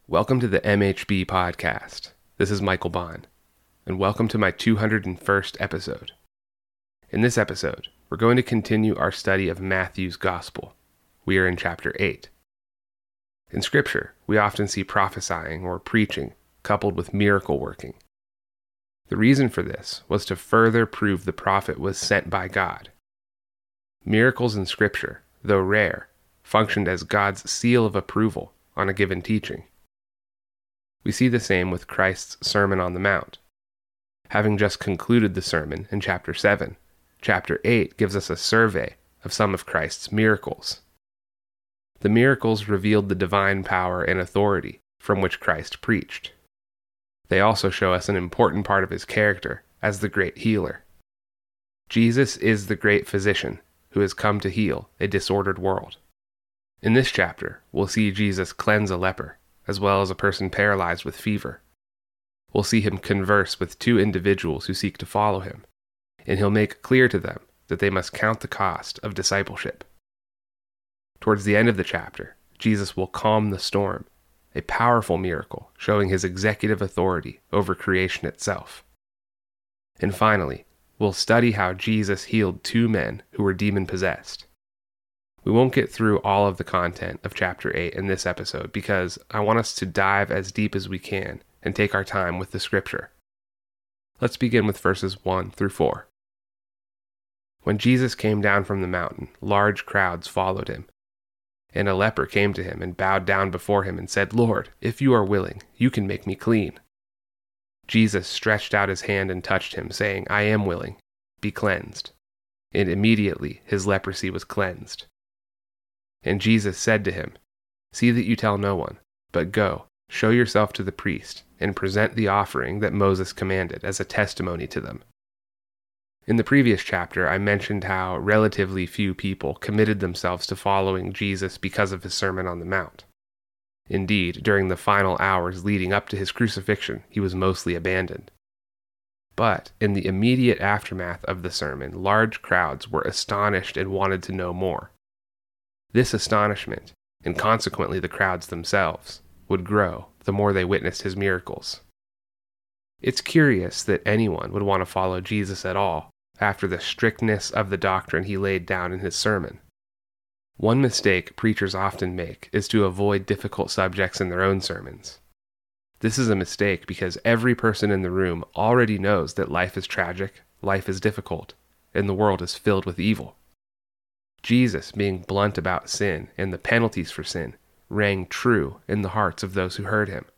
Welcome to the MHB podcast. This is Michael Bond, and welcome to my 201st episode. In this episode, we're going to continue our study of Matthew's Gospel. We are in chapter 8. In Scripture, we often see prophesying or preaching coupled with miracle working. The reason for this was to further prove the prophet was sent by God. Miracles in Scripture, though rare, functioned as God's seal of approval on a given teaching. We see the same with Christ's Sermon on the Mount. Having just concluded the sermon in chapter 7, chapter 8 gives us a survey of some of Christ's miracles. The miracles revealed the divine power and authority from which Christ preached. They also show us an important part of his character as the great healer. Jesus is the great physician who has come to heal a disordered world. In this chapter, we'll see Jesus cleanse a leper, as well as a person paralyzed with fever. We'll see him converse with two individuals who seek to follow him, and he'll make clear to them that they must count the cost of discipleship. Towards the end of the chapter, Jesus will calm the storm, a powerful miracle showing his executive authority over creation itself. And finally, we'll study how Jesus healed two men who were demon-possessed. We won't get through all of the content of chapter 8 in this episode because I want us to dive as deep as we can and take our time with the scripture. Let's begin with verses 1 through 4. When Jesus came down from the mountain, large crowds followed him. And a leper came to him and bowed down before him and said, "Lord, if you are willing, you can make me clean." Jesus stretched out his hand and touched him, saying, "I am willing, be cleansed." And immediately his leprosy was cleansed. And Jesus said to him, "See that you tell no one, but go, show yourself to the priest, and present the offering that Moses commanded as a testimony to them." In the previous chapter, I mentioned how relatively few people committed themselves to following Jesus because of his Sermon on the Mount. Indeed, during the final hours leading up to his crucifixion, he was mostly abandoned. But in the immediate aftermath of the sermon, large crowds were astonished and wanted to know more. This astonishment, and consequently the crowds themselves, would grow the more they witnessed his miracles. It's curious that anyone would want to follow Jesus at all after the strictness of the doctrine he laid down in his sermon. One mistake preachers often make is to avoid difficult subjects in their own sermons. This is a mistake because every person in the room already knows that life is tragic, life is difficult, and the world is filled with evil. Jesus, being blunt about sin and the penalties for sin, rang true in the hearts of those who heard him.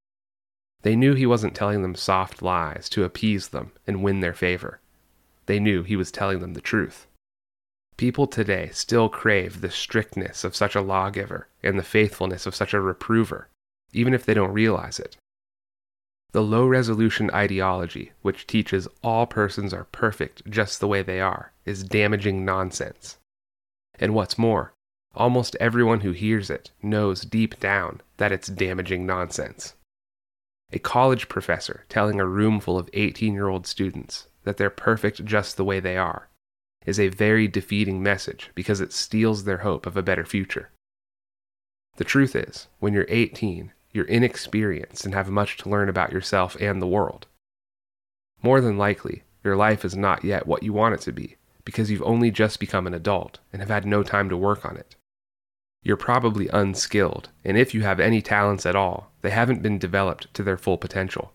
They knew he wasn't telling them soft lies to appease them and win their favor. They knew he was telling them the truth. People today still crave the strictness of such a lawgiver and the faithfulness of such a reprover, even if they don't realize it. The low-resolution ideology, which teaches all persons are perfect just the way they are, is damaging nonsense. And what's more, almost everyone who hears it knows deep down that it's damaging nonsense. A college professor telling a room full of 18-year-old students that they're perfect just the way they are is a very defeating message because it steals their hope of a better future. The truth is, when you're 18, you're inexperienced and have much to learn about yourself and the world. More than likely, your life is not yet what you want it to be, because you've only just become an adult and have had no time to work on it. You're probably unskilled, and if you have any talents at all, they haven't been developed to their full potential.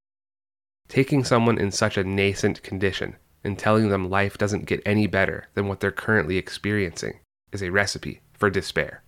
Taking someone in such a nascent condition and telling them life doesn't get any better than what they're currently experiencing is a recipe for despair.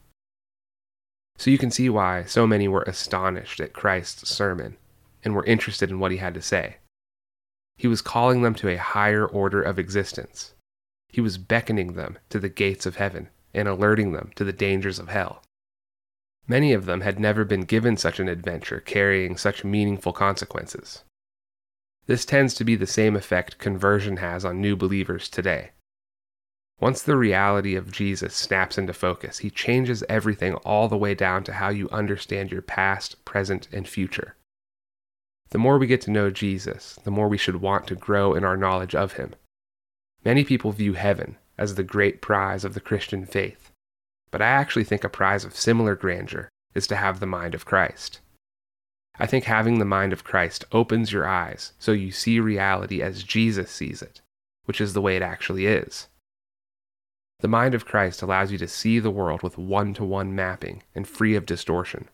So you can see why so many were astonished at Christ's sermon and were interested in what he had to say. He was calling them to a higher order of existence. He was beckoning them to the gates of heaven and alerting them to the dangers of hell. Many of them had never been given such an adventure carrying such meaningful consequences. This tends to be the same effect conversion has on new believers today. Once the reality of Jesus snaps into focus, he changes everything all the way down to how you understand your past, present, and future. The more we get to know Jesus, the more we should want to grow in our knowledge of him. Many people view heaven as the great prize of the Christian faith, but I actually think a prize of similar grandeur is to have the mind of Christ. I think having the mind of Christ opens your eyes so you see reality as Jesus sees it, which is the way it actually is. The mind of Christ allows you to see the world with one-to-one mapping and free of distortion.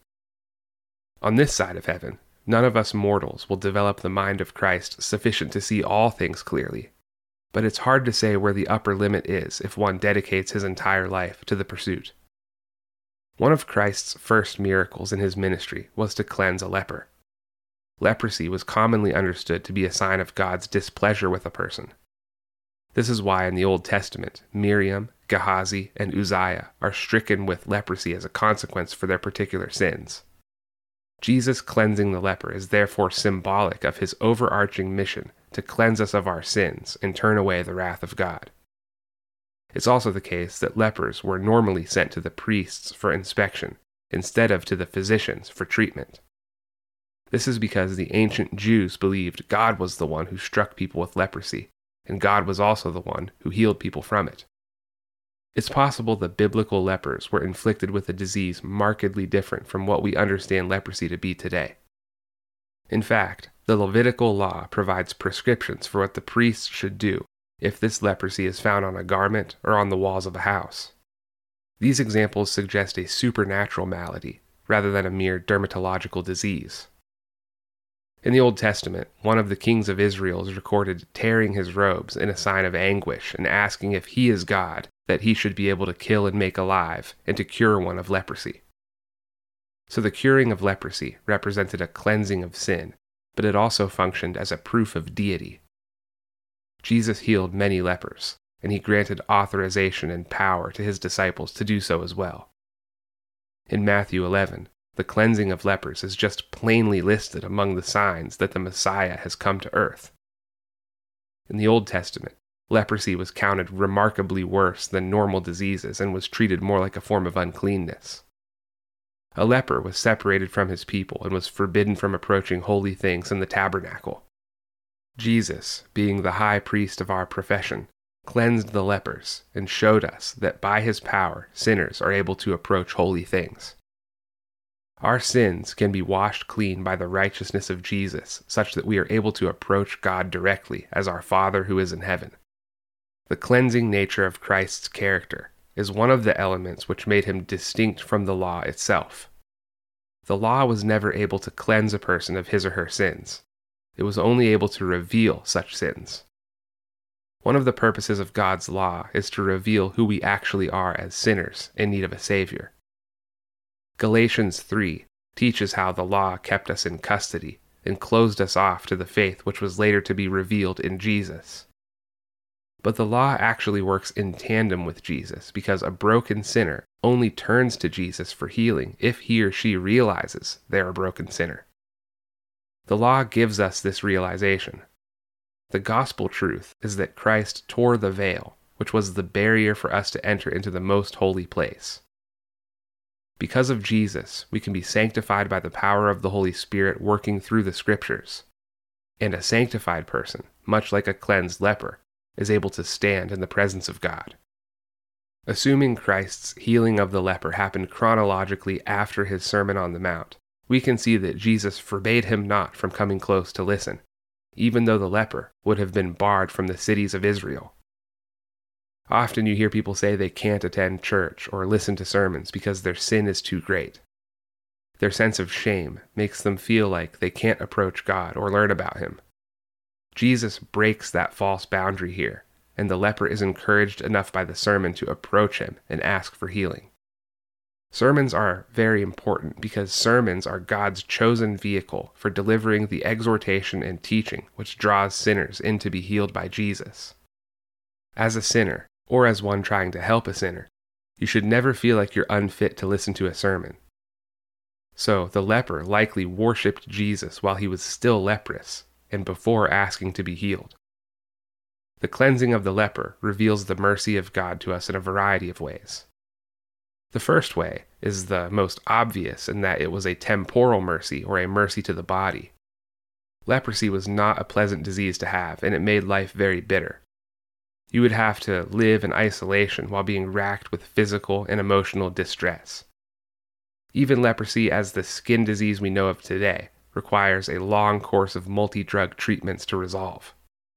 On this side of heaven, none of us mortals will develop the mind of Christ sufficient to see all things clearly, but it's hard to say where the upper limit is if one dedicates his entire life to the pursuit. One of Christ's first miracles in his ministry was to cleanse a leper. Leprosy was commonly understood to be a sign of God's displeasure with a person. This is why in the Old Testament, Miriam, Gehazi, and Uzziah are stricken with leprosy as a consequence for their particular sins. Jesus cleansing the leper is therefore symbolic of his overarching mission to cleanse us of our sins and turn away the wrath of God. It's also the case that lepers were normally sent to the priests for inspection instead of to the physicians for treatment. This is because the ancient Jews believed God was the one who struck people with leprosy, and God was also the one who healed people from it. It's possible the biblical lepers were inflicted with a disease markedly different from what we understand leprosy to be today. In fact, the Levitical law provides prescriptions for what the priests should do if this leprosy is found on a garment or on the walls of a house. These examples suggest a supernatural malady rather than a mere dermatological disease. In the Old Testament, one of the kings of Israel is recorded tearing his robes in a sign of anguish and asking if he is God, that he should be able to kill and make alive, and to cure one of leprosy. So the curing of leprosy represented a cleansing of sin, but it also functioned as a proof of deity. Jesus healed many lepers, and he granted authorization and power to his disciples to do so as well. In Matthew 11, the cleansing of lepers is just plainly listed among the signs that the Messiah has come to earth. In the Old Testament, leprosy was counted remarkably worse than normal diseases and was treated more like a form of uncleanness. A leper was separated from his people and was forbidden from approaching holy things in the tabernacle. Jesus, being the high priest of our profession, cleansed the lepers and showed us that by his power sinners are able to approach holy things. Our sins can be washed clean by the righteousness of Jesus, such that we are able to approach God directly as our Father who is in heaven. The cleansing nature of Christ's character is one of the elements which made him distinct from the law itself. The law was never able to cleanse a person of his or her sins. It was only able to reveal such sins. One of the purposes of God's law is to reveal who we actually are as sinners in need of a Savior. Galatians 3 teaches how the law kept us in custody and closed us off to the faith which was later to be revealed in Jesus. But the law actually works in tandem with Jesus because a broken sinner only turns to Jesus for healing if he or she realizes they're a broken sinner. The law gives us this realization. The gospel truth is that Christ tore the veil, which was the barrier for us to enter into the most holy place. Because of Jesus, we can be sanctified by the power of the Holy Spirit working through the Scriptures. And a sanctified person, much like a cleansed leper, is able to stand in the presence of God. Assuming Christ's healing of the leper happened chronologically after his Sermon on the Mount, we can see that Jesus forbade him not from coming close to listen, even though the leper would have been barred from the cities of Israel. Often you hear people say they can't attend church or listen to sermons because their sin is too great. Their sense of shame makes them feel like they can't approach God or learn about him. Jesus breaks that false boundary here, and the leper is encouraged enough by the sermon to approach him and ask for healing. Sermons are very important because sermons are God's chosen vehicle for delivering the exhortation and teaching which draws sinners in to be healed by Jesus. As a sinner, or as one trying to help a sinner, you should never feel like you're unfit to listen to a sermon. So the leper likely worshipped Jesus while he was still leprous and before asking to be healed. The cleansing of the leper reveals the mercy of God to us in a variety of ways. The first way is the most obvious in that it was a temporal mercy or a mercy to the body. Leprosy was not a pleasant disease to have, and it made life very bitter. You would have to live in isolation while being racked with physical and emotional distress. Even leprosy as the skin disease we know of today requires a long course of multi-drug treatments to resolve.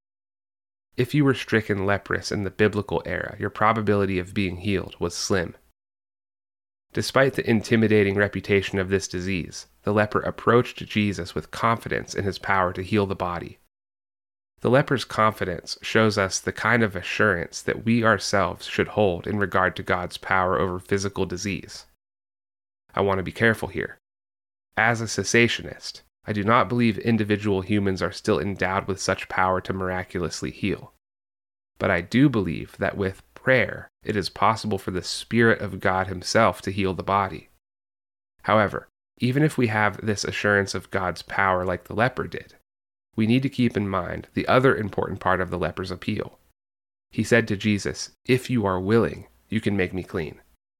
If you were stricken leprous in the biblical era, your probability of being healed was slim. Despite the intimidating reputation of this disease, the leper approached Jesus with confidence in his power to heal the body. The leper's confidence shows us the kind of assurance that we ourselves should hold in regard to God's power over physical disease. I want to be careful here. As a cessationist, I do not believe individual humans are still endowed with such power to miraculously heal. But I do believe that with prayer, it is possible for the Spirit of God Himself to heal the body. However, even if we have this assurance of God's power like the leper did, we need to keep in mind the other important part of the leper's appeal. He said to Jesus, "If you are willing, you can make me clean."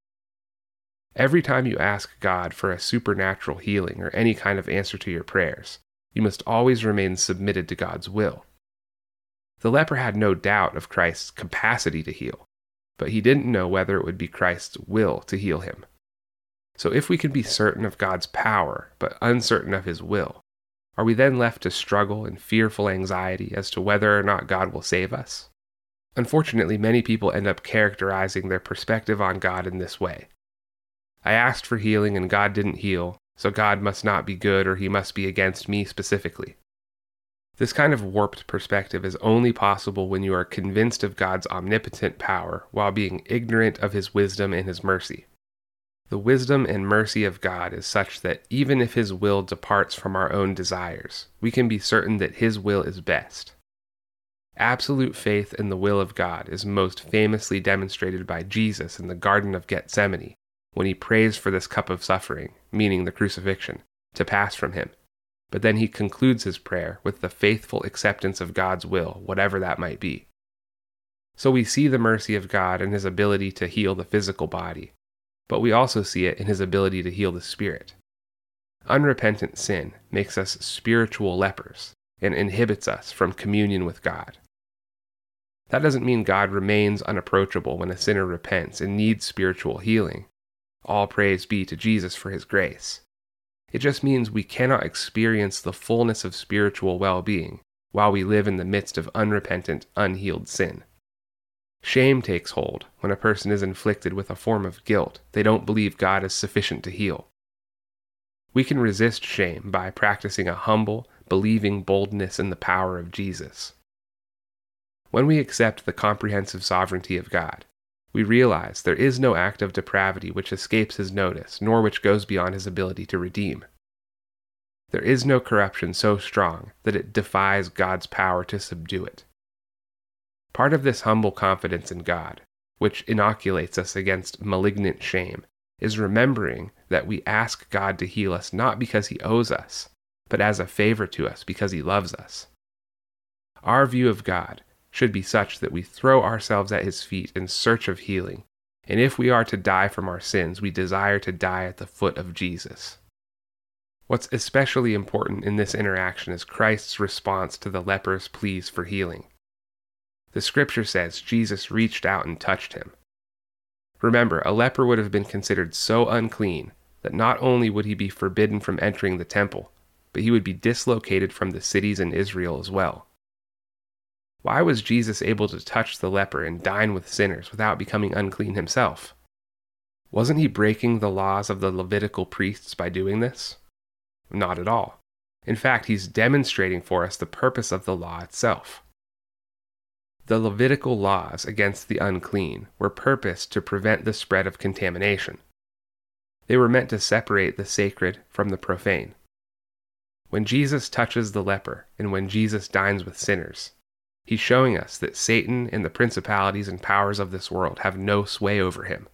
Every time you ask God for a supernatural healing or any kind of answer to your prayers, you must always remain submitted to God's will. The leper had no doubt of Christ's capacity to heal, but he didn't know whether it would be Christ's will to heal him. So if we can be certain of God's power, but uncertain of His will, are we then left to struggle in fearful anxiety as to whether or not God will save us? Unfortunately, many people end up characterizing their perspective on God in this way. I asked for healing and God didn't heal, so God must not be good or He must be against me specifically. This kind of warped perspective is only possible when you are convinced of God's omnipotent power while being ignorant of His wisdom and His mercy. The wisdom and mercy of God is such that even if His will departs from our own desires, we can be certain that His will is best. Absolute faith in the will of God is most famously demonstrated by Jesus in the Garden of Gethsemane, when He prays for this cup of suffering, meaning the crucifixion, to pass from Him. But then He concludes His prayer with the faithful acceptance of God's will, whatever that might be. So we see the mercy of God in His ability to heal the physical body, but we also see it in His ability to heal the spirit. Unrepentant sin makes us spiritual lepers and inhibits us from communion with God. That doesn't mean God remains unapproachable when a sinner repents and needs spiritual healing. All praise be to Jesus for His grace. It just means we cannot experience the fullness of spiritual well-being while we live in the midst of unrepentant, unhealed sin. Shame takes hold when a person is inflicted with a form of guilt they don't believe God is sufficient to heal. We can resist shame by practicing a humble, believing boldness in the power of Jesus. When we accept the comprehensive sovereignty of God, we realize there is no act of depravity which escapes His notice, nor which goes beyond His ability to redeem. There is no corruption so strong that it defies God's power to subdue it. Part of this humble confidence in God, which inoculates us against malignant shame, is remembering that we ask God to heal us not because He owes us, but as a favor to us because He loves us. Our view of God should be such that we throw ourselves at His feet in search of healing, and if we are to die from our sins, we desire to die at the foot of Jesus. What's especially important in this interaction is Christ's response to the leper's pleas for healing. The scripture says Jesus reached out and touched him. Remember, a leper would have been considered so unclean that not only would he be forbidden from entering the temple, but he would be dislocated from the cities in Israel as well. Why was Jesus able to touch the leper and dine with sinners without becoming unclean himself? Wasn't he breaking the laws of the Levitical priests by doing this? Not at all. In fact, he's demonstrating for us the purpose of the law itself. The Levitical laws against the unclean were purposed to prevent the spread of contamination. They were meant to separate the sacred from the profane. When Jesus touches the leper and when Jesus dines with sinners, He's showing us that Satan and the principalities and powers of this world have no sway over him.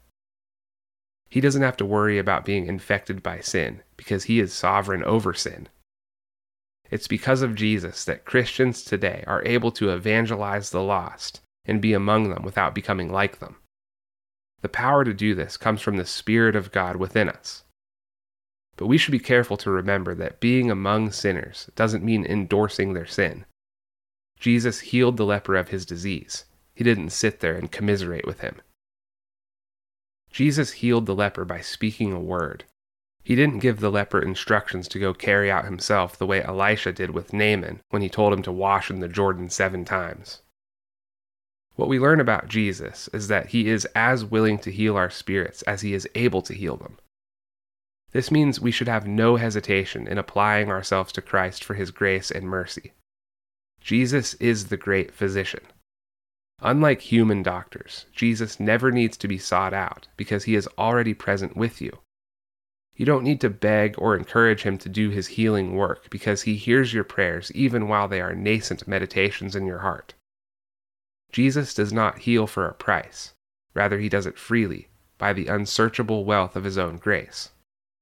He doesn't have to worry about being infected by sin because He is sovereign over sin. It's because of Jesus that Christians today are able to evangelize the lost and be among them without becoming like them. The power to do this comes from the Spirit of God within us. But we should be careful to remember that being among sinners doesn't mean endorsing their sin. Jesus healed the leper of his disease. He didn't sit there and commiserate with him. Jesus healed the leper by speaking a word. He didn't give the leper instructions to go carry out himself the way Elisha did with Naaman when he told him to wash in the Jordan 7 times. What we learn about Jesus is that he is as willing to heal our spirits as he is able to heal them. This means we should have no hesitation in applying ourselves to Christ for his grace and mercy. Jesus is the great physician. Unlike human doctors, Jesus never needs to be sought out because he is already present with you. You don't need to beg or encourage him to do his healing work because he hears your prayers even while they are nascent meditations in your heart. Jesus does not heal for a price. Rather, he does it freely, by the unsearchable wealth of his own grace.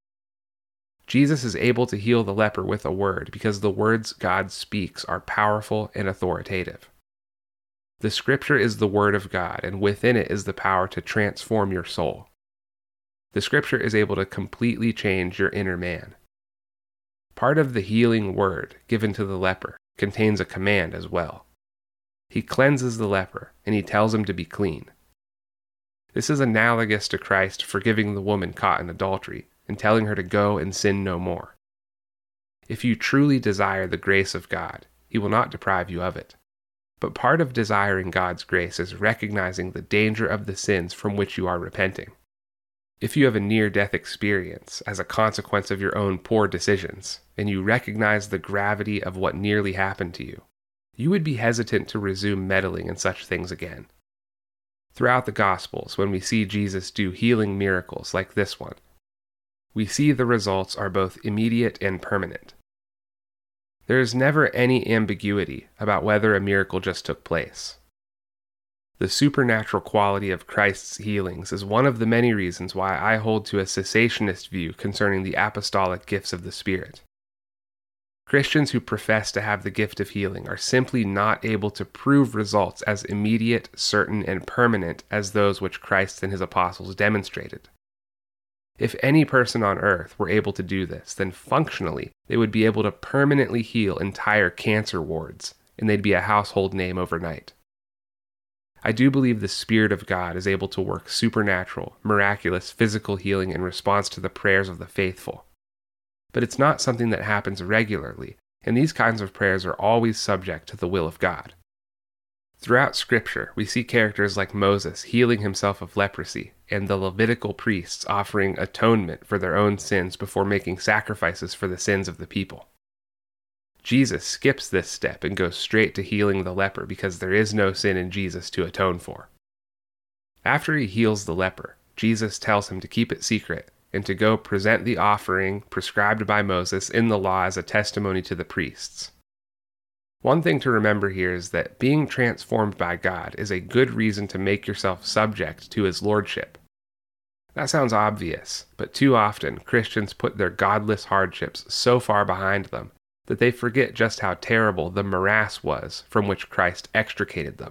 Jesus is able to heal the leper with a word because the words God speaks are powerful and authoritative. The Scripture is the Word of God, and within it is the power to transform your soul. The Scripture is able to completely change your inner man. Part of the healing word given to the leper contains a command as well. He cleanses the leper, and he tells him to be clean. This is analogous to Christ forgiving the woman caught in adultery and telling her to go and sin no more. If you truly desire the grace of God, he will not deprive you of it. But part of desiring God's grace is recognizing the danger of the sins from which you are repenting. If you have a near-death experience as a consequence of your own poor decisions, and you recognize the gravity of what nearly happened to you, you would be hesitant to resume meddling in such things again. Throughout the Gospels, when we see Jesus do healing miracles like this one, we see the results are both immediate and permanent. There is never any ambiguity about whether a miracle just took place. The supernatural quality of Christ's healings is one of the many reasons why I hold to a cessationist view concerning the apostolic gifts of the Spirit. Christians who profess to have the gift of healing are simply not able to prove results as immediate, certain, and permanent as those which Christ and his apostles demonstrated. If any person on earth were able to do this, then functionally they would be able to permanently heal entire cancer wards, and they'd be a household name overnight. I do believe the Spirit of God is able to work supernatural, miraculous physical healing in response to the prayers of the faithful. But it's not something that happens regularly, and these kinds of prayers are always subject to the will of God. Throughout Scripture, we see characters like Moses healing himself of leprosy, and the Levitical priests offering atonement for their own sins before making sacrifices for the sins of the people. Jesus skips this step and goes straight to healing the leper because there is no sin in Jesus to atone for. After he heals the leper, Jesus tells him to keep it secret and to go present the offering prescribed by Moses in the law as a testimony to the priests. One thing to remember here is that being transformed by God is a good reason to make yourself subject to his lordship. That sounds obvious, but too often Christians put their godless hardships so far behind them that they forget just how terrible the morass was from which Christ extricated them.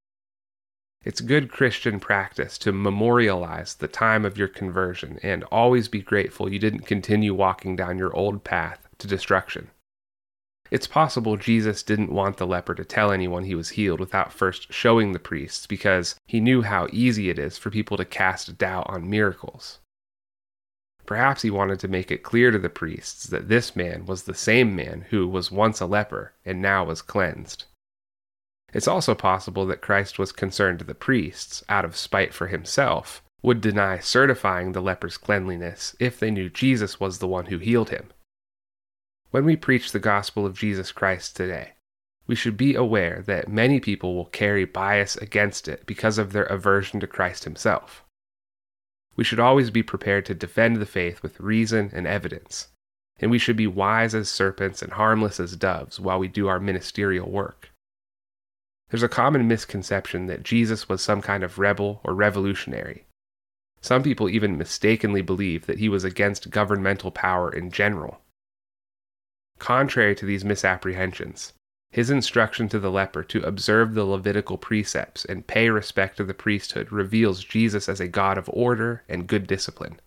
It's good Christian practice to memorialize the time of your conversion and always be grateful you didn't continue walking down your old path to destruction. It's possible Jesus didn't want the leper to tell anyone he was healed without first showing the priests because he knew how easy it is for people to cast doubt on miracles. Perhaps he wanted to make it clear to the priests that this man was the same man who was once a leper and now was cleansed. It's also possible that Christ was concerned the priests, out of spite for himself, would deny certifying the leper's cleanliness if they knew Jesus was the one who healed him. When we preach the gospel of Jesus Christ today, we should be aware that many people will carry bias against it because of their aversion to Christ himself. We should always be prepared to defend the faith with reason and evidence, and we should be wise as serpents and harmless as doves while we do our ministerial work. There's a common misconception that Jesus was some kind of rebel or revolutionary. Some people even mistakenly believe that he was against governmental power in general. Contrary to these misapprehensions, his instruction to the leper to observe the Levitical precepts and pay respect to the priesthood reveals Jesus as a God of order and good discipline.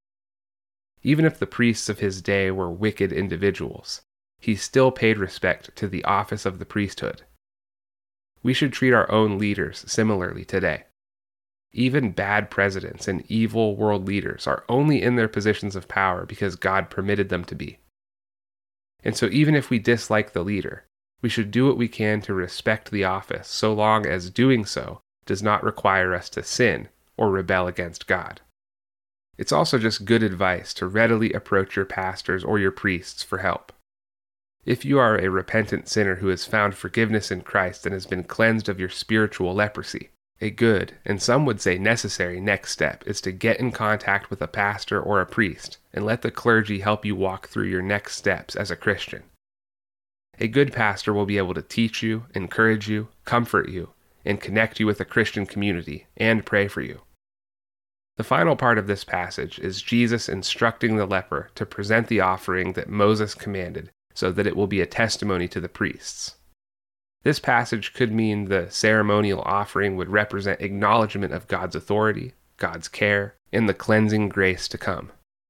Even if the priests of his day were wicked individuals, he still paid respect to the office of the priesthood. We should treat our own leaders similarly today. Even bad presidents and evil world leaders are only in their positions of power because God permitted them to be. And so even if we dislike the leader, we should do what we can to respect the office so long as doing so does not require us to sin or rebel against God. It's also just good advice to readily approach your pastors or your priests for help. If you are a repentant sinner who has found forgiveness in Christ and has been cleansed of your spiritual leprosy, a good, and some would say necessary, next step is to get in contact with a pastor or a priest and let the clergy help you walk through your next steps as a Christian. A good pastor will be able to teach you, encourage you, comfort you, and connect you with a Christian community and pray for you. The final part of this passage is Jesus instructing the leper to present the offering that Moses commanded so that it will be a testimony to the priests. This passage could mean the ceremonial offering would represent acknowledgement of God's authority, God's care, and the cleansing grace to come.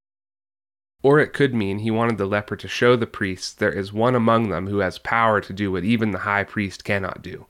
Or it could mean he wanted the leper to show the priests there is one among them who has power to do what even the high priest cannot do.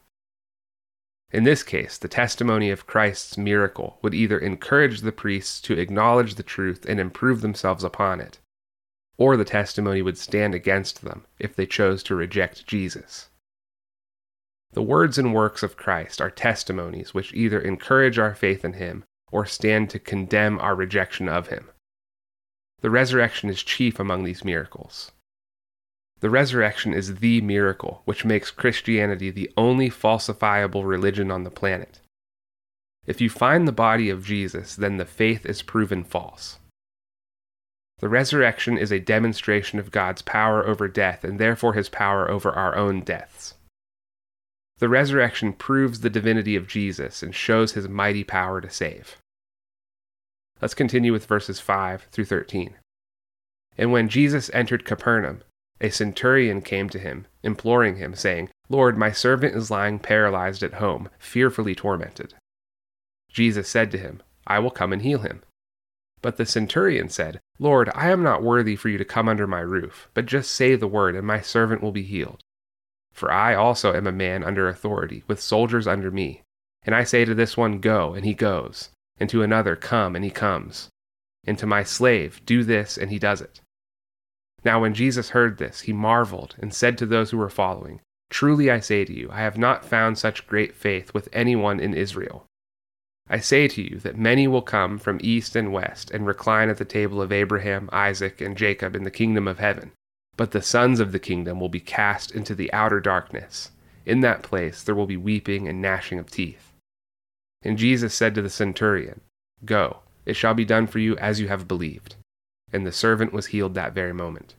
In this case, the testimony of Christ's miracle would either encourage the priests to acknowledge the truth and improve themselves upon it, or the testimony would stand against them if they chose to reject Jesus. The words and works of Christ are testimonies which either encourage our faith in him or stand to condemn our rejection of him. The resurrection is chief among these miracles. The resurrection is the miracle which makes Christianity the only falsifiable religion on the planet. If you find the body of Jesus, then the faith is proven false. The resurrection is a demonstration of God's power over death and therefore his power over our own deaths. The resurrection proves the divinity of Jesus and shows his mighty power to save. Let's continue with verses 5 through 13. And when Jesus entered Capernaum, a centurion came to him, imploring him, saying, "Lord, my servant is lying paralyzed at home, fearfully tormented." Jesus said to him, "I will come and heal him." But the centurion said, "Lord, I am not worthy for you to come under my roof, but just say the word, and my servant will be healed. For I also am a man under authority, with soldiers under me. And I say to this one, 'Go,' and he goes, and to another, 'Come,' and he comes, and to my slave, 'Do this,' and he does it." Now when Jesus heard this, he marveled, and said to those who were following, "Truly I say to you, I have not found such great faith with anyone in Israel. I say to you that many will come from east and west and recline at the table of Abraham, Isaac, and Jacob in the kingdom of heaven. But the sons of the kingdom will be cast into the outer darkness. In that place there will be weeping and gnashing of teeth." And Jesus said to the centurion, "Go, it shall be done for you as you have believed." And the servant was healed that very moment.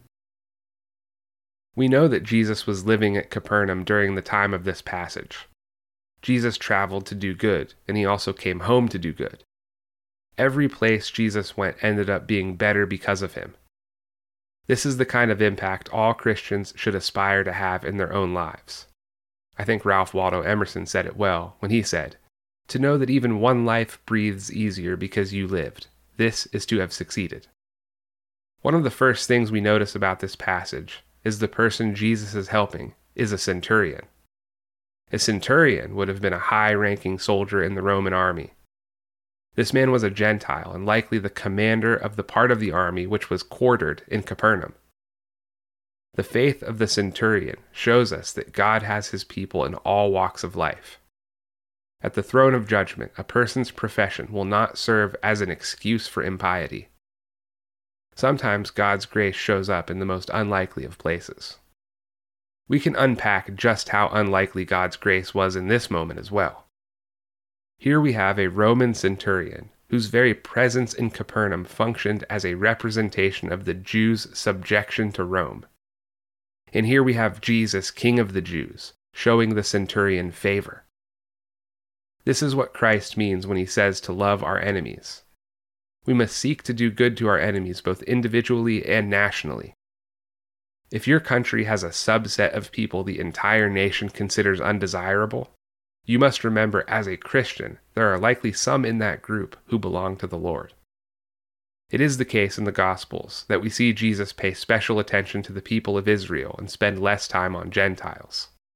We know that Jesus was living at Capernaum during the time of this passage. Jesus traveled to do good, and he also came home to do good. Every place Jesus went ended up being better because of him. This is the kind of impact all Christians should aspire to have in their own lives. I think Ralph Waldo Emerson said it well when he said, "To know that even one life breathes easier because you lived, this is to have succeeded." One of the first things we notice about this passage is the person Jesus is helping is a centurion. A centurion would have been a high-ranking soldier in the Roman army. This man was a Gentile and likely the commander of the part of the army which was quartered in Capernaum. The faith of the centurion shows us that God has his people in all walks of life. At the throne of judgment, a person's profession will not serve as an excuse for impiety. Sometimes God's grace shows up in the most unlikely of places. We can unpack just how unlikely God's grace was in this moment as well. Here we have a Roman centurion whose very presence in Capernaum functioned as a representation of the Jews' subjection to Rome. And here we have Jesus, King of the Jews, showing the centurion favor. This is what Christ means when he says to love our enemies. We must seek to do good to our enemies both individually and nationally. If your country has a subset of people the entire nation considers undesirable, you must remember as a Christian there are likely some in that group who belong to the Lord. It is the case in the Gospels that we see Jesus pay special attention to the people of Israel and spend less time on Gentiles.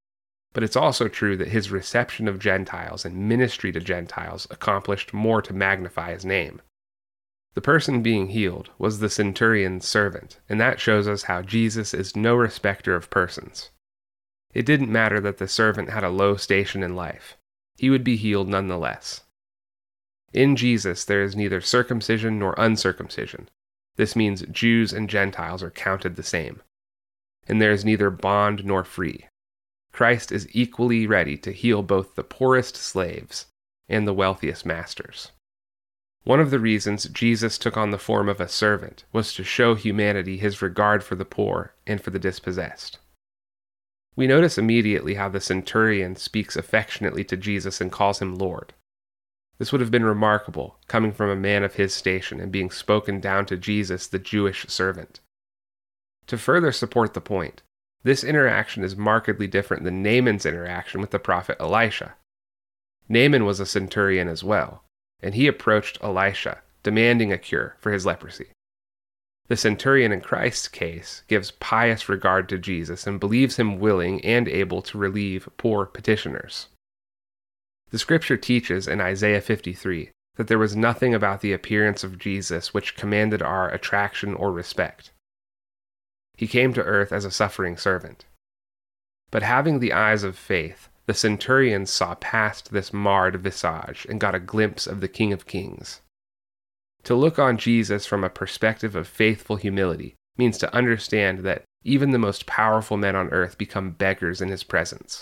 But it's also true that his reception of Gentiles and ministry to Gentiles accomplished more to magnify his name. The person being healed was the centurion's servant, and that shows us how Jesus is no respecter of persons. It didn't matter that the servant had a low station in life. He would be healed nonetheless. In Jesus there is neither circumcision nor uncircumcision. This means Jews and Gentiles are counted the same. And there is neither bond nor free. Christ is equally ready to heal both the poorest slaves and the wealthiest masters. One of the reasons Jesus took on the form of a servant was to show humanity his regard for the poor and for the dispossessed. We notice immediately how the centurion speaks affectionately to Jesus and calls him Lord. This would have been remarkable, coming from a man of his station and being spoken down to Jesus, the Jewish servant. To further support the point, this interaction is markedly different than Naaman's interaction with the prophet Elisha. Naaman was a centurion as well, and he approached Elisha, demanding a cure for his leprosy. The centurion in Christ's case gives pious regard to Jesus and believes him willing and able to relieve poor petitioners. The scripture teaches in Isaiah 53 that there was nothing about the appearance of Jesus which commanded our attraction or respect. He came to earth as a suffering servant. But having the eyes of faith, the centurion saw past this marred visage and got a glimpse of the King of Kings. To look on Jesus from a perspective of faithful humility means to understand that even the most powerful men on earth become beggars in his presence.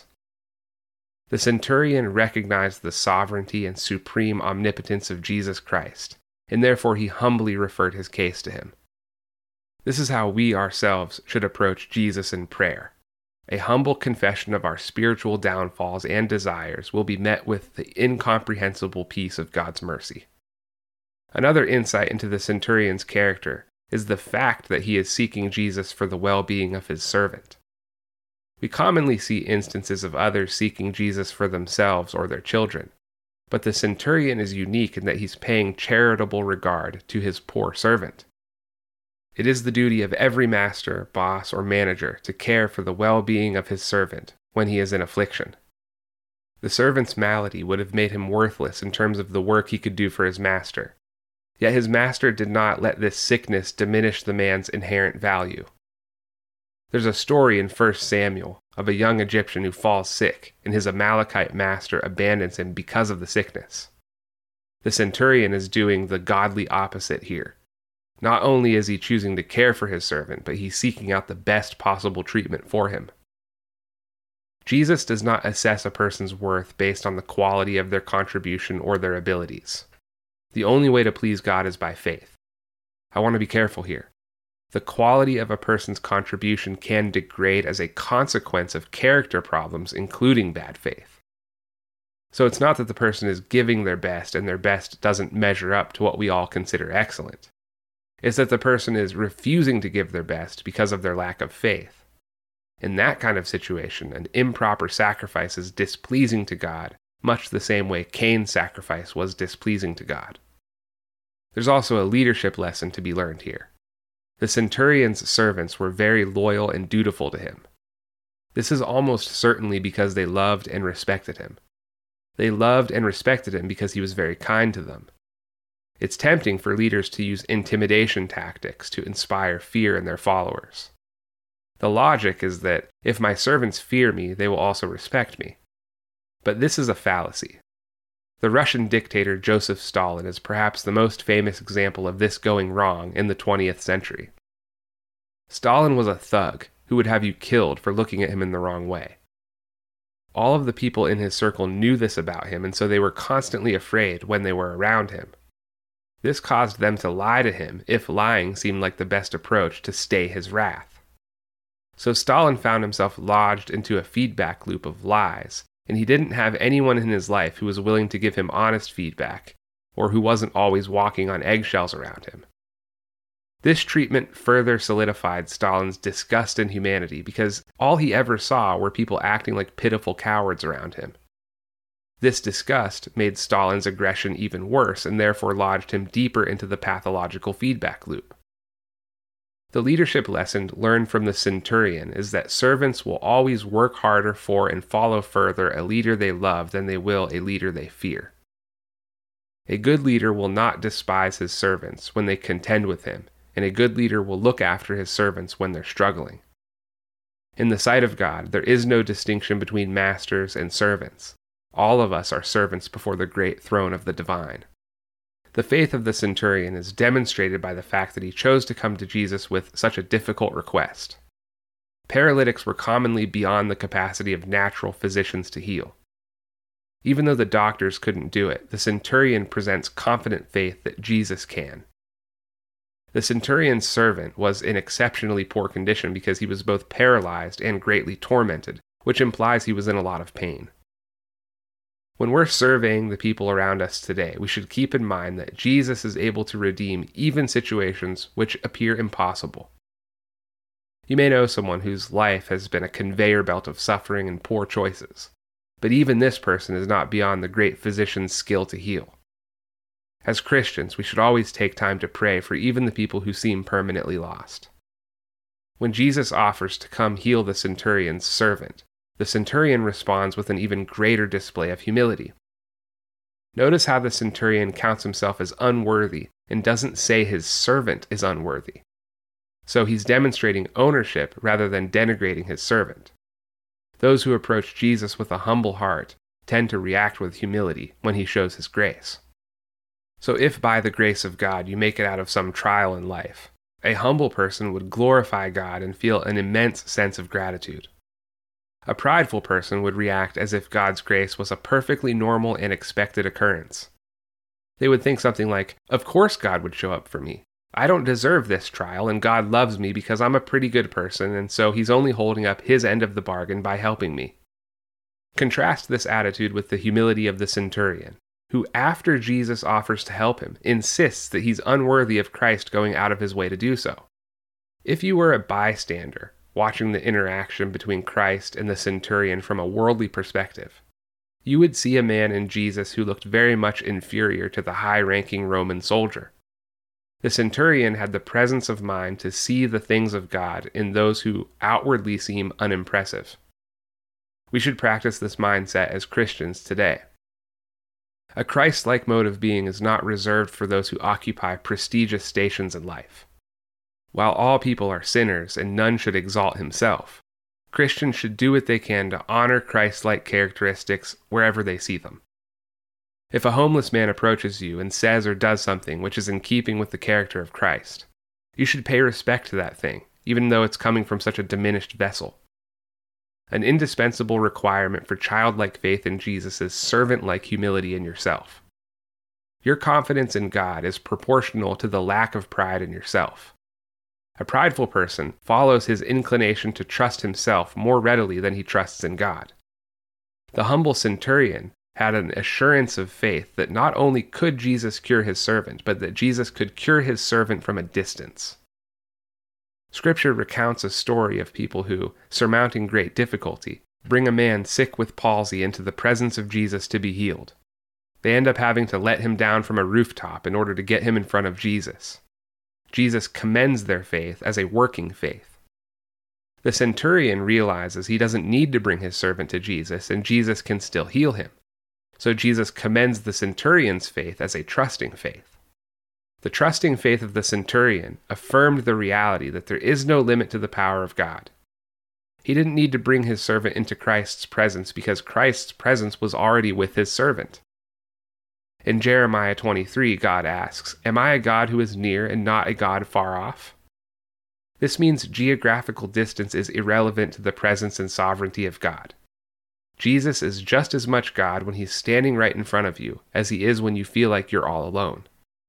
The centurion recognized the sovereignty and supreme omnipotence of Jesus Christ, and therefore he humbly referred his case to him. This is how we ourselves should approach Jesus in prayer. A humble confession of our spiritual downfalls and desires will be met with the incomprehensible peace of God's mercy. Another insight into the centurion's character is the fact that he is seeking Jesus for the well-being of his servant. We commonly see instances of others seeking Jesus for themselves or their children, but the centurion is unique in that he's paying charitable regard to his poor servant. It is the duty of every master, boss, or manager to care for the well-being of his servant when he is in affliction. The servant's malady would have made him worthless in terms of the work he could do for his master, yet his master did not let this sickness diminish the man's inherent value. There's a story in 1 Samuel of a young Egyptian who falls sick, and his Amalekite master abandons him because of the sickness. The centurion is doing the godly opposite here. Not only is he choosing to care for his servant, but he's seeking out the best possible treatment for him. Jesus does not assess a person's worth based on the quality of their contribution or their abilities. The only way to please God is by faith. I want to be careful here. The quality of a person's contribution can degrade as a consequence of character problems, including bad faith. So it's not that the person is giving their best and their best doesn't measure up to what we all consider excellent. It's that the person is refusing to give their best because of their lack of faith. In that kind of situation, an improper sacrifice is displeasing to God, much the same way Cain's sacrifice was displeasing to God. There's also a leadership lesson to be learned here. The centurion's servants were very loyal and dutiful to him. This is almost certainly because they loved and respected him. They loved and respected him because he was very kind to them. It's tempting for leaders to use intimidation tactics to inspire fear in their followers. The logic is that if my servants fear me, they will also respect me. But this is a fallacy. The Russian dictator Joseph Stalin is perhaps the most famous example of this going wrong in the 20th century. Stalin was a thug who would have you killed for looking at him in the wrong way. All of the people in his circle knew this about him, and so they were constantly afraid when they were around him. This caused them to lie to him if lying seemed like the best approach to stay his wrath. So Stalin found himself lodged into a feedback loop of lies, and he didn't have anyone in his life who was willing to give him honest feedback, or who wasn't always walking on eggshells around him. This treatment further solidified Stalin's disgust in humanity because all he ever saw were people acting like pitiful cowards around him. This disgust made Stalin's aggression even worse and therefore lodged him deeper into the pathological feedback loop. The leadership lesson learned from the centurion is that servants will always work harder for and follow further a leader they love than they will a leader they fear. A good leader will not despise his servants when they contend with him, and a good leader will look after his servants when they're struggling. In the sight of God, there is no distinction between masters and servants. All of us are servants before the great throne of the divine. The faith of the centurion is demonstrated by the fact that he chose to come to Jesus with such a difficult request. Paralytics were commonly beyond the capacity of natural physicians to heal. Even though the doctors couldn't do it, the centurion presents confident faith that Jesus can. The centurion's servant was in exceptionally poor condition because he was both paralyzed and greatly tormented, which implies he was in a lot of pain. When we're surveying the people around us today, we should keep in mind that Jesus is able to redeem even situations which appear impossible. You may know someone whose life has been a conveyor belt of suffering and poor choices, but even this person is not beyond the great physician's skill to heal. As Christians, we should always take time to pray for even the people who seem permanently lost. When Jesus offers to come heal the centurion's servant, the centurion responds with an even greater display of humility. Notice how the centurion counts himself as unworthy and doesn't say his servant is unworthy. So he's demonstrating ownership rather than denigrating his servant. Those who approach Jesus with a humble heart tend to react with humility when he shows his grace. So if by the grace of God you make it out of some trial in life, a humble person would glorify God and feel an immense sense of gratitude. A prideful person would react as if God's grace was a perfectly normal and expected occurrence. They would think something like, "Of course God would show up for me. I don't deserve this trial, and God loves me because I'm a pretty good person, and so he's only holding up his end of the bargain by helping me." Contrast this attitude with the humility of the centurion, who, after Jesus offers to help him, insists that he's unworthy of Christ going out of his way to do so. If you were a bystander, watching the interaction between Christ and the centurion from a worldly perspective, you would see a man in Jesus who looked very much inferior to the high-ranking Roman soldier. The centurion had the presence of mind to see the things of God in those who outwardly seem unimpressive. We should practice this mindset as Christians today. A Christ-like mode of being is not reserved for those who occupy prestigious stations in life. While all people are sinners and none should exalt himself, Christians should do what they can to honor Christ-like characteristics wherever they see them. If a homeless man approaches you and says or does something which is in keeping with the character of Christ, you should pay respect to that thing, even though it's coming from such a diminished vessel. An indispensable requirement for childlike faith in Jesus is servant-like humility in yourself. Your confidence in God is proportional to the lack of pride in yourself. A prideful person follows his inclination to trust himself more readily than he trusts in God. The humble centurion had an assurance of faith that not only could Jesus cure his servant, but that Jesus could cure his servant from a distance. Scripture recounts a story of people who, surmounting great difficulty, bring a man sick with palsy into the presence of Jesus to be healed. They end up having to let him down from a rooftop in order to get him in front of Jesus. Jesus commends their faith as a working faith. The centurion realizes he doesn't need to bring his servant to Jesus, and Jesus can still heal him. So Jesus commends the centurion's faith as a trusting faith. The trusting faith of the centurion affirmed the reality that there is no limit to the power of God. He didn't need to bring his servant into Christ's presence because Christ's presence was already with his servant. In Jeremiah 23, God asks, "Am I a God who is near and not a God far off?" This means geographical distance is irrelevant to the presence and sovereignty of God. Jesus is just as much God when he's standing right in front of you as he is when you feel like you're all alone.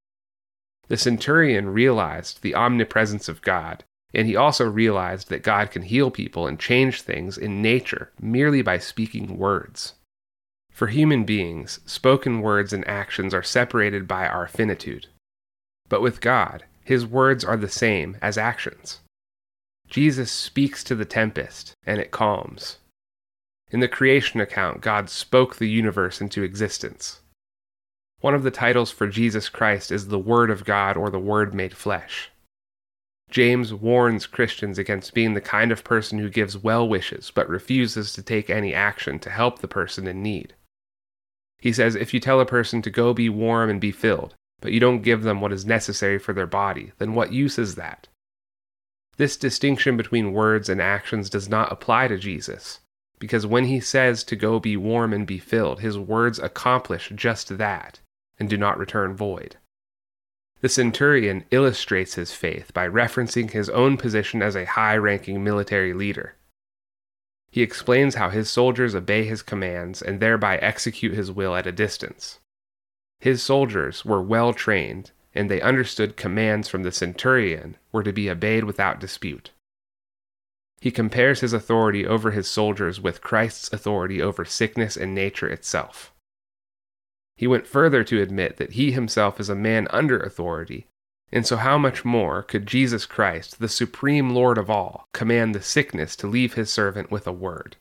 The centurion realized the omnipresence of God, and he also realized that God can heal people and change things in nature merely by speaking words. For human beings, spoken words and actions are separated by our finitude. But with God, his words are the same as actions. Jesus speaks to the tempest, and it calms. In the creation account, God spoke the universe into existence. One of the titles for Jesus Christ is the Word of God or the Word made flesh. James warns Christians against being the kind of person who gives well wishes but refuses to take any action to help the person in need. He says if you tell a person to go be warm and be filled, but you don't give them what is necessary for their body, then what use is that? This distinction between words and actions does not apply to Jesus, because when he says to go be warm and be filled, his words accomplish just that, and do not return void. The centurion illustrates his faith by referencing his own position as a high-ranking military leader. He explains how his soldiers obey his commands and thereby execute his will at a distance. His soldiers were well trained, and they understood commands from the centurion were to be obeyed without dispute. He compares his authority over his soldiers with Christ's authority over sickness and nature itself. He went further to admit that he himself is a man under authority, and so how much more could Jesus Christ, the supreme Lord of all, command the sickness to leave his servant with a word?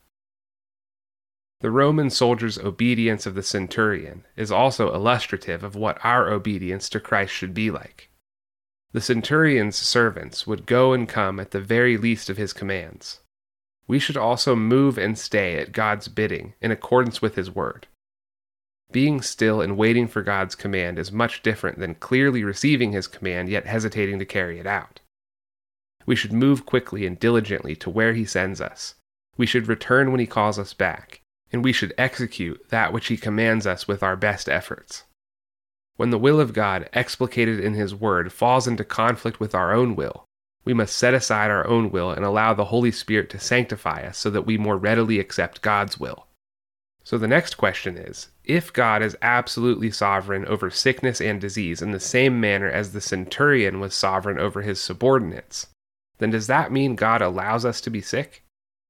The Roman soldier's obedience of the centurion is also illustrative of what our obedience to Christ should be like. The centurion's servants would go and come at the very least of his commands. We should also move and stay at God's bidding in accordance with his word. Being still and waiting for God's command is much different than clearly receiving his command yet hesitating to carry it out. We should move quickly and diligently to where he sends us. We should return when he calls us back, and we should execute that which he commands us with our best efforts. When the will of God, explicated in his word, falls into conflict with our own will, we must set aside our own will and allow the Holy Spirit to sanctify us so that we more readily accept God's will. So the next question is, if God is absolutely sovereign over sickness and disease in the same manner as the centurion was sovereign over his subordinates, then does that mean God allows us to be sick?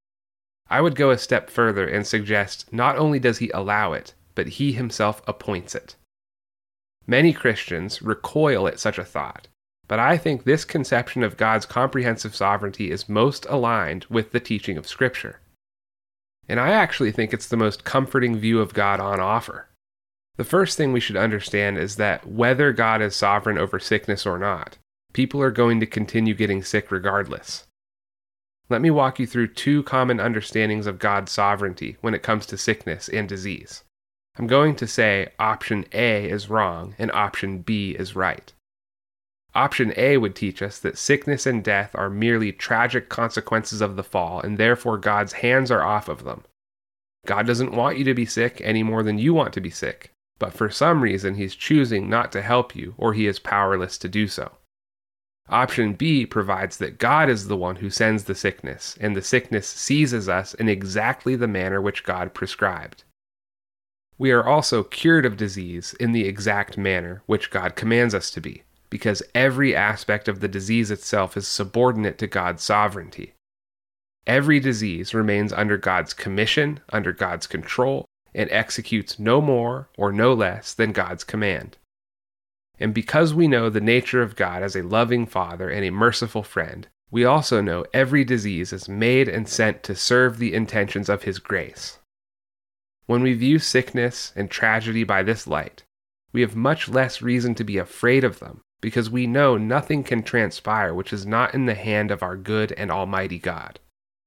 I would go a step further and suggest not only does he allow it, but he himself appoints it. Many Christians recoil at such a thought, but I think this conception of God's comprehensive sovereignty is most aligned with the teaching of Scripture. And I actually think it's the most comforting view of God on offer. The first thing we should understand is that whether God is sovereign over sickness or not, people are going to continue getting sick regardless. Let me walk you through two common understandings of God's sovereignty when it comes to sickness and disease. I'm going to say option A is wrong and option B is right. Option A would teach us that sickness and death are merely tragic consequences of the fall, and therefore God's hands are off of them. God doesn't want you to be sick any more than you want to be sick, but for some reason he's choosing not to help you, or he is powerless to do so. Option B provides that God is the one who sends the sickness, and the sickness seizes us in exactly the manner which God prescribed. We are also cured of disease in the exact manner which God commands us to be, because every aspect of the disease itself is subordinate to God's sovereignty. Every disease remains under God's commission, under God's control, and executes no more or no less than God's command. And because we know the nature of God as a loving Father and a merciful friend, we also know every disease is made and sent to serve the intentions of His grace. When we view sickness and tragedy by this light, we have much less reason to be afraid of them, because we know nothing can transpire which is not in the hand of our good and almighty God.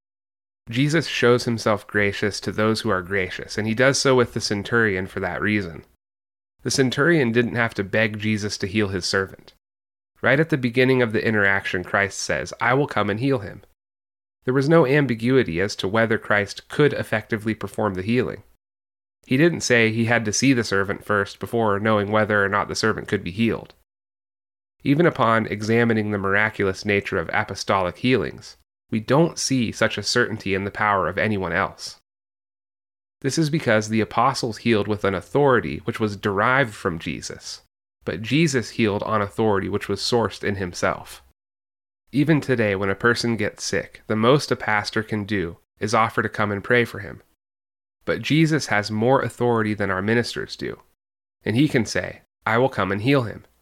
Jesus shows himself gracious to those who are gracious, and he does so with the centurion for that reason. The centurion didn't have to beg Jesus to heal his servant. Right at the beginning of the interaction, Christ says, "I will come and heal him." There was no ambiguity as to whether Christ could effectively perform the healing. He didn't say he had to see the servant first before knowing whether or not the servant could be healed. Even upon examining the miraculous nature of apostolic healings, we don't see such a certainty in the power of anyone else. This is because the apostles healed with an authority which was derived from Jesus, but Jesus healed on authority which was sourced in himself. Even today, when a person gets sick, the most a pastor can do is offer to come and pray for him. But Jesus has more authority than our ministers do, and he can say, "I will come and heal him."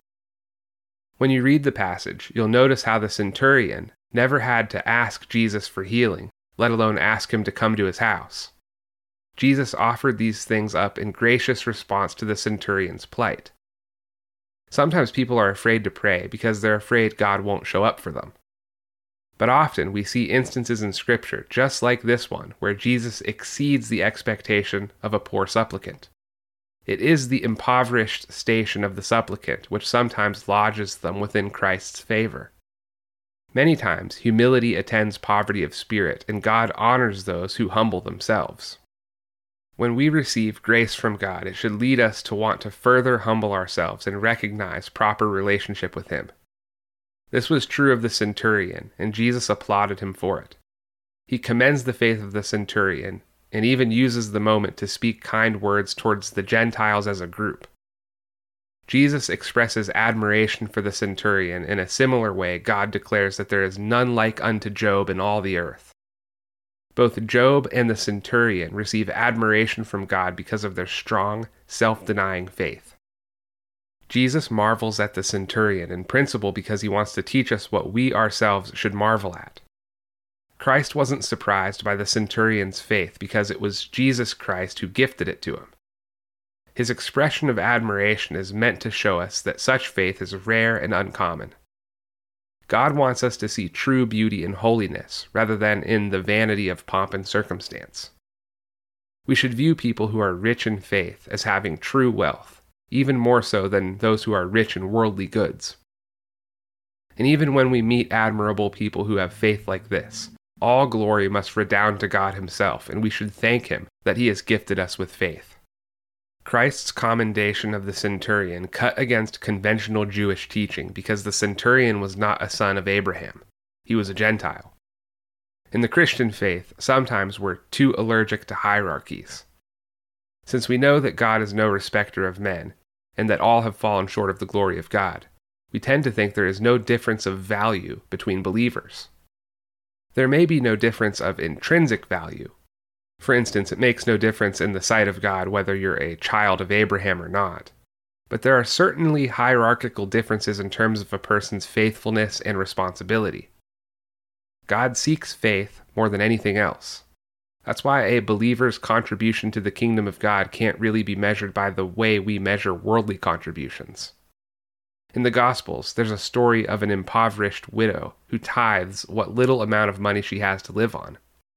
When you read the passage, you'll notice how the centurion never had to ask Jesus for healing, let alone ask him to come to his house. Jesus offered these things up in gracious response to the centurion's plight. Sometimes people are afraid to pray because they're afraid God won't show up for them. But often we see instances in Scripture, just like this one, where Jesus exceeds the expectation of a poor supplicant. It is the impoverished station of the supplicant which sometimes lodges them within Christ's favor. Many times, humility attends poverty of spirit, and God honors those who humble themselves. When we receive grace from God, it should lead us to want to further humble ourselves and recognize proper relationship with Him. This was true of the centurion, and Jesus applauded him for it. He commends the faith of the centurion, and even uses the moment to speak kind words towards the Gentiles as a group. Jesus expresses admiration for the centurion in a similar way God declares that there is none like unto Job in all the earth. Both Job and the centurion receive admiration from God because of their strong, self-denying faith. Jesus marvels at the centurion in principle because he wants to teach us what we ourselves should marvel at. Christ wasn't surprised by the centurion's faith because it was Jesus Christ who gifted it to him. His expression of admiration is meant to show us that such faith is rare and uncommon. God wants us to see true beauty in holiness rather than in the vanity of pomp and circumstance. We should view people who are rich in faith as having true wealth, even more so than those who are rich in worldly goods. And even when we meet admirable people who have faith like this, all glory must redound to God Himself, and we should thank Him that He has gifted us with faith. Christ's commendation of the centurion cut against conventional Jewish teaching because the centurion was not a son of Abraham. He was a Gentile. In the Christian faith, sometimes we're too allergic to hierarchies. Since we know that God is no respecter of men, and that all have fallen short of the glory of God, we tend to think there is no difference of value between believers. There may be no difference of intrinsic value. For instance, it makes no difference in the sight of God whether you're a child of Abraham or not. But there are certainly hierarchical differences in terms of a person's faithfulness and responsibility. God seeks faith more than anything else. That's why a believer's contribution to the kingdom of God can't really be measured by the way we measure worldly contributions. In the Gospels, there's a story of an impoverished widow who tithes what little amount of money she has to live on.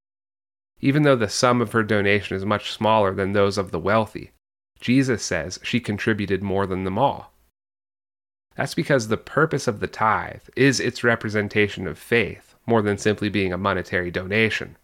Even though the sum of her donation is much smaller than those of the wealthy, Jesus says she contributed more than them all. That's because the purpose of the tithe is its representation of faith more than simply being a monetary donation.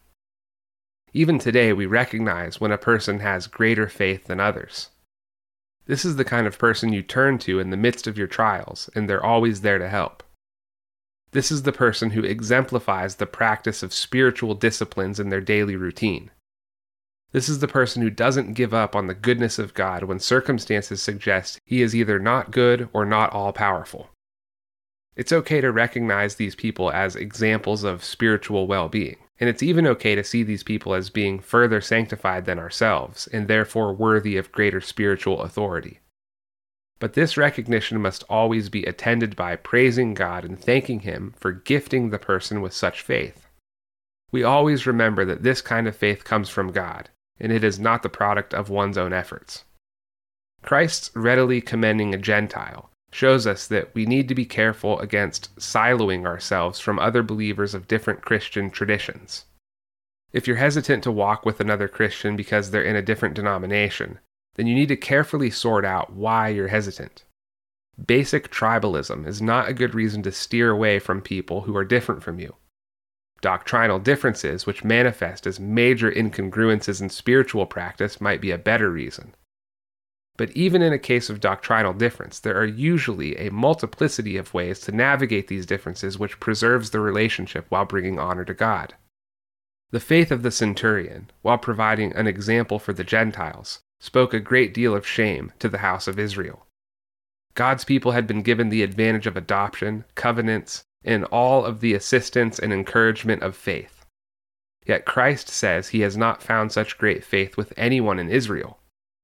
Even today, we recognize when a person has greater faith than others. This is the kind of person you turn to in the midst of your trials, and they're always there to help. This is the person who exemplifies the practice of spiritual disciplines in their daily routine. This is the person who doesn't give up on the goodness of God when circumstances suggest He is either not good or not all-powerful. It's okay to recognize these people as examples of spiritual well-being, and it's even okay to see these people as being further sanctified than ourselves, and therefore worthy of greater spiritual authority. But this recognition must always be attended by praising God and thanking Him for gifting the person with such faith. We always remember that this kind of faith comes from God, and it is not the product of one's own efforts. Christ's readily commending a Gentile shows us that we need to be careful against siloing ourselves from other believers of different Christian traditions. If you're hesitant to walk with another Christian because they're in a different denomination, then you need to carefully sort out why you're hesitant. Basic tribalism is not a good reason to steer away from people who are different from you. Doctrinal differences, which manifest as major incongruences in spiritual practice, might be a better reason. But even in a case of doctrinal difference, there are usually a multiplicity of ways to navigate these differences which preserves the relationship while bringing honor to God. The faith of the centurion, while providing an example for the Gentiles, spoke a great deal of shame to the house of Israel. God's people had been given the advantage of adoption, covenants, and all of the assistance and encouragement of faith. Yet Christ says He has not found such great faith with anyone in Israel.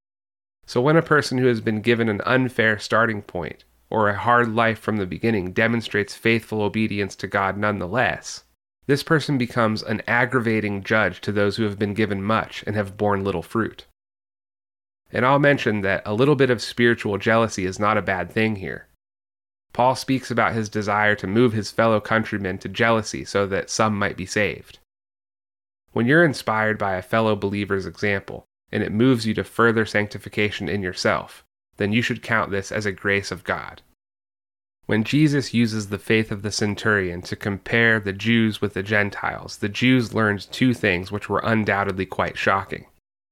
So when a person who has been given an unfair starting point, or a hard life from the beginning, demonstrates faithful obedience to God nonetheless, this person becomes an aggravating judge to those who have been given much and have borne little fruit. And I'll mention that a little bit of spiritual jealousy is not a bad thing here. Paul speaks about his desire to move his fellow countrymen to jealousy so that some might be saved. When you're inspired by a fellow believer's example, and it moves you to further sanctification in yourself, then you should count this as a grace of God. When Jesus uses the faith of the centurion to compare the Jews with the Gentiles, the Jews learned two things which were undoubtedly quite shocking.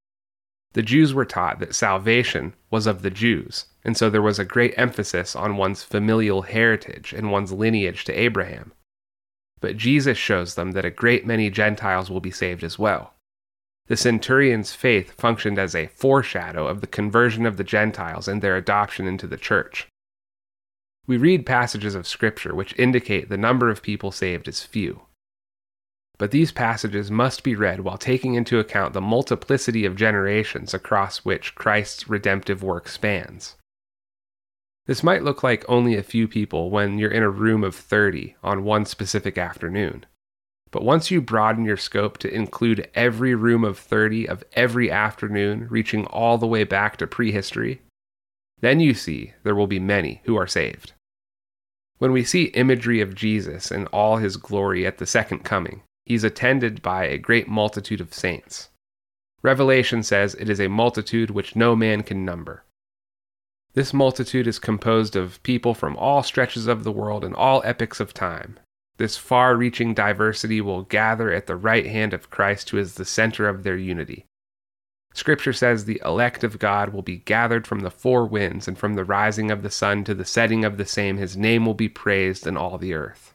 The Jews were taught that salvation was of the Jews, and so there was a great emphasis on one's familial heritage and one's lineage to Abraham. But Jesus shows them that a great many Gentiles will be saved as well. The centurion's faith functioned as a foreshadow of the conversion of the Gentiles and their adoption into the church. We read passages of Scripture which indicate the number of people saved is few. But these passages must be read while taking into account the multiplicity of generations across which Christ's redemptive work spans. This might look like only a few people when you're in a room of 30 on one specific afternoon. But once you broaden your scope to include every room of 30 of every afternoon, reaching all the way back to prehistory, then you see there will be many who are saved. When we see imagery of Jesus in all his glory at the second coming, he's attended by a great multitude of saints. Revelation says it is a multitude which no man can number. This multitude is composed of people from all stretches of the world and all epochs of time. This far-reaching diversity will gather at the right hand of Christ, who is the center of their unity. Scripture says the elect of God will be gathered from the four winds, and from the rising of the sun to the setting of the same his name will be praised in all the earth.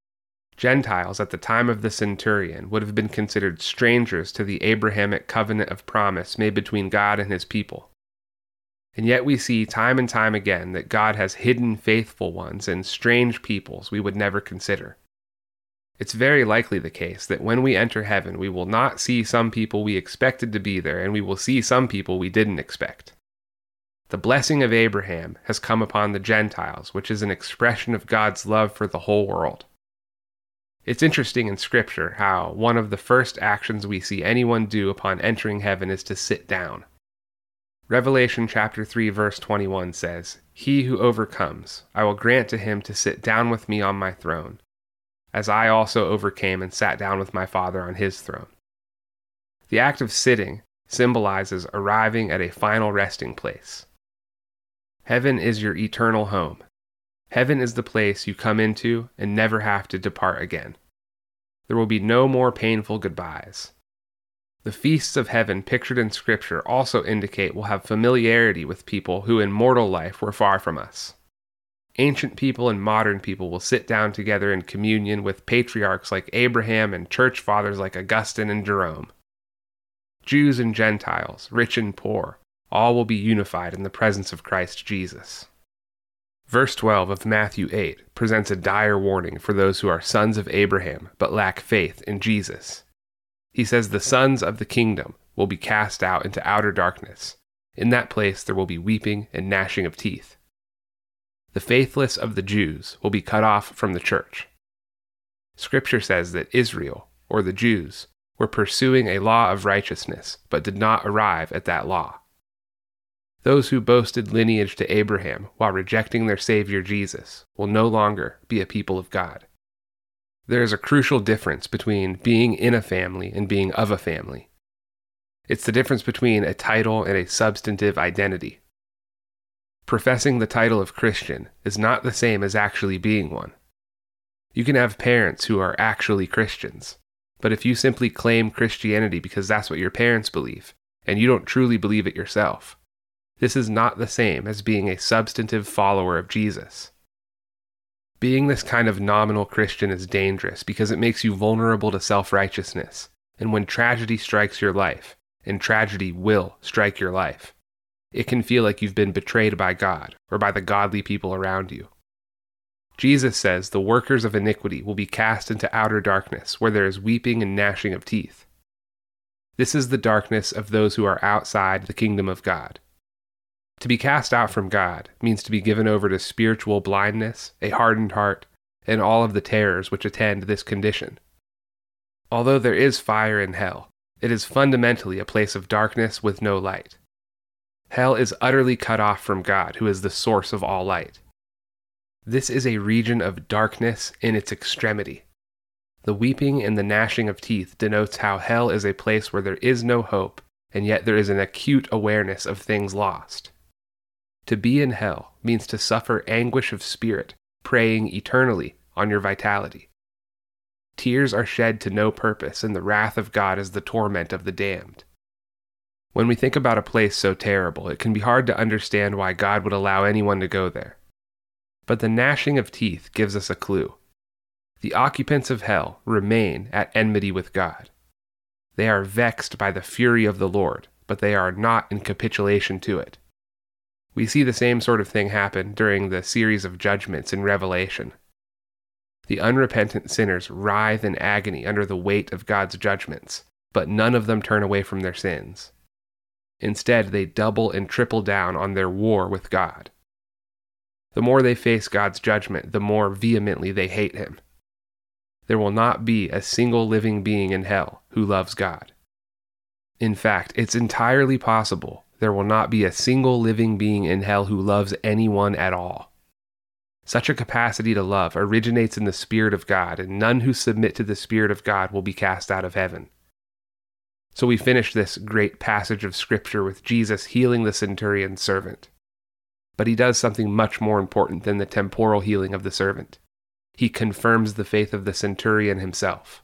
Gentiles at the time of the centurion would have been considered strangers to the Abrahamic covenant of promise made between God and his people. And yet we see time and time again that God has hidden faithful ones in strange peoples we would never consider. It's very likely the case that when we enter heaven, we will not see some people we expected to be there, and we will see some people we didn't expect. The blessing of Abraham has come upon the Gentiles, which is an expression of God's love for the whole world. It's interesting in Scripture how one of the first actions we see anyone do upon entering heaven is to sit down. Revelation chapter 3 verse 21 says, "He who overcomes, I will grant to him to sit down with me on my throne, as I also overcame and sat down with my Father on his throne." The act of sitting symbolizes arriving at a final resting place. Heaven is your eternal home. Heaven is the place you come into and never have to depart again. There will be no more painful goodbyes. The feasts of heaven pictured in Scripture also indicate we'll have familiarity with people who in mortal life were far from us. Ancient people and modern people will sit down together in communion with patriarchs like Abraham and church fathers like Augustine and Jerome. Jews and Gentiles, rich and poor, all will be unified in the presence of Christ Jesus. Verse 12 of Matthew 8 presents a dire warning for those who are sons of Abraham but lack faith in Jesus. He says the sons of the kingdom will be cast out into outer darkness. In that place there will be weeping and gnashing of teeth. The faithless of the Jews will be cut off from the church. Scripture says that Israel, or the Jews, were pursuing a law of righteousness, but did not arrive at that law. Those who boasted lineage to Abraham while rejecting their Savior Jesus will no longer be a people of God. There is a crucial difference between being in a family and being of a family. It's the difference between a title and a substantive identity. Professing the title of Christian is not the same as actually being one. You can have parents who are actually Christians, but if you simply claim Christianity because that's what your parents believe, and you don't truly believe it yourself, this is not the same as being a substantive follower of Jesus. Being this kind of nominal Christian is dangerous because it makes you vulnerable to self-righteousness, and when tragedy strikes your life, and tragedy will strike your life, it can feel like you've been betrayed by God or by the godly people around you. Jesus says the workers of iniquity will be cast into outer darkness, where there is weeping and gnashing of teeth. This is the darkness of those who are outside the kingdom of God. To be cast out from God means to be given over to spiritual blindness, a hardened heart, and all of the terrors which attend this condition. Although there is fire in hell, it is fundamentally a place of darkness with no light. Hell is utterly cut off from God, who is the source of all light. This is a region of darkness in its extremity. The weeping and the gnashing of teeth denotes how hell is a place where there is no hope, and yet there is an acute awareness of things lost. To be in hell means to suffer anguish of spirit, preying eternally on your vitality. Tears are shed to no purpose, and the wrath of God is the torment of the damned. When we think about a place so terrible, it can be hard to understand why God would allow anyone to go there. But the gnashing of teeth gives us a clue. The occupants of hell remain at enmity with God. They are vexed by the fury of the Lord, but they are not in capitulation to it. We see the same sort of thing happen during the series of judgments in Revelation. The unrepentant sinners writhe in agony under the weight of God's judgments, but none of them turn away from their sins. Instead, they double and triple down on their war with God. The more they face God's judgment, the more vehemently they hate Him. There will not be a single living being in hell who loves God. In fact, it's entirely possible there will not be a single living being in hell who loves anyone at all. Such a capacity to love originates in the Spirit of God, and none who submit to the Spirit of God will be cast out of heaven. So we finish this great passage of Scripture with Jesus healing the centurion's servant. But he does something much more important than the temporal healing of the servant. He confirms the faith of the centurion himself.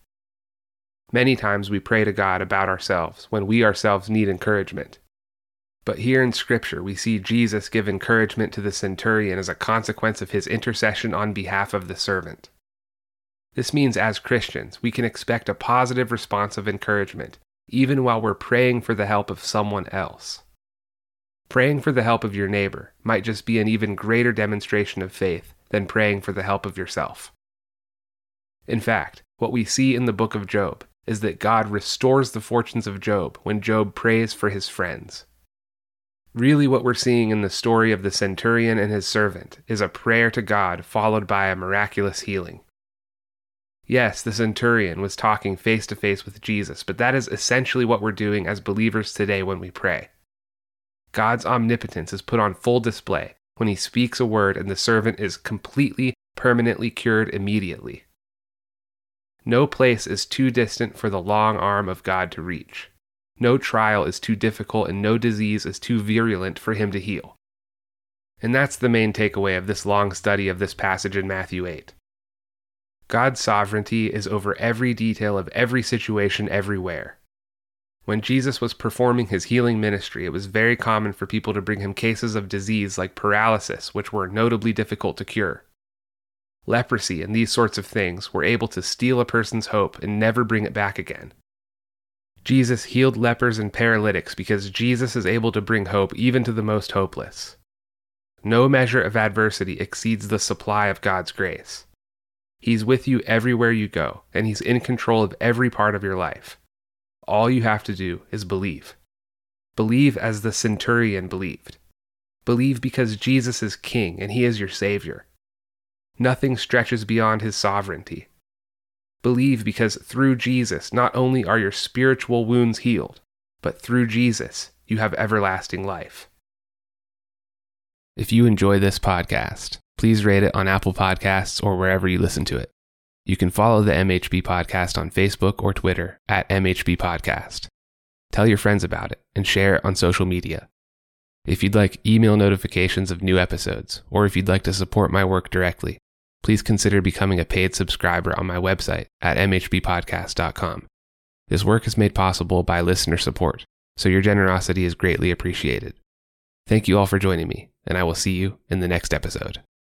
Many times we pray to God about ourselves when we ourselves need encouragement. But here in Scripture we see Jesus give encouragement to the centurion as a consequence of his intercession on behalf of the servant. This means as Christians we can expect a positive response of encouragement, even while we're praying for the help of someone else. Praying for the help of your neighbor might just be an even greater demonstration of faith than praying for the help of yourself. In fact, what we see in the book of Job is that God restores the fortunes of Job when Job prays for his friends. Really, what we're seeing in the story of the centurion and his servant is a prayer to God followed by a miraculous healing. Yes, the centurion was talking face to face with Jesus, but that is essentially what we're doing as believers today when we pray. God's omnipotence is put on full display when he speaks a word and the servant is completely, permanently cured immediately. No place is too distant for the long arm of God to reach. No trial is too difficult and no disease is too virulent for him to heal. And that's the main takeaway of this long study of this passage in Matthew 8. God's sovereignty is over every detail of every situation everywhere. When Jesus was performing his healing ministry, it was very common for people to bring him cases of disease like paralysis, which were notably difficult to cure. Leprosy and these sorts of things were able to steal a person's hope and never bring it back again. Jesus healed lepers and paralytics because Jesus is able to bring hope even to the most hopeless. No measure of adversity exceeds the supply of God's grace. He's with you everywhere you go, and he's in control of every part of your life. All you have to do is believe. Believe as the centurion believed. Believe because Jesus is king and he is your savior. Nothing stretches beyond his sovereignty. Believe because through Jesus, not only are your spiritual wounds healed, but through Jesus, you have everlasting life. If you enjoy this podcast, please rate it on Apple Podcasts or wherever you listen to it. You can follow the MHB Podcast on Facebook or Twitter at MHB Podcast. Tell your friends about it and share it on social media. If you'd like email notifications of new episodes, or if you'd like to support my work directly, please consider becoming a paid subscriber on my website at mhbpodcast.com. This work is made possible by listener support, so your generosity is greatly appreciated. Thank you all for joining me, and I will see you in the next episode.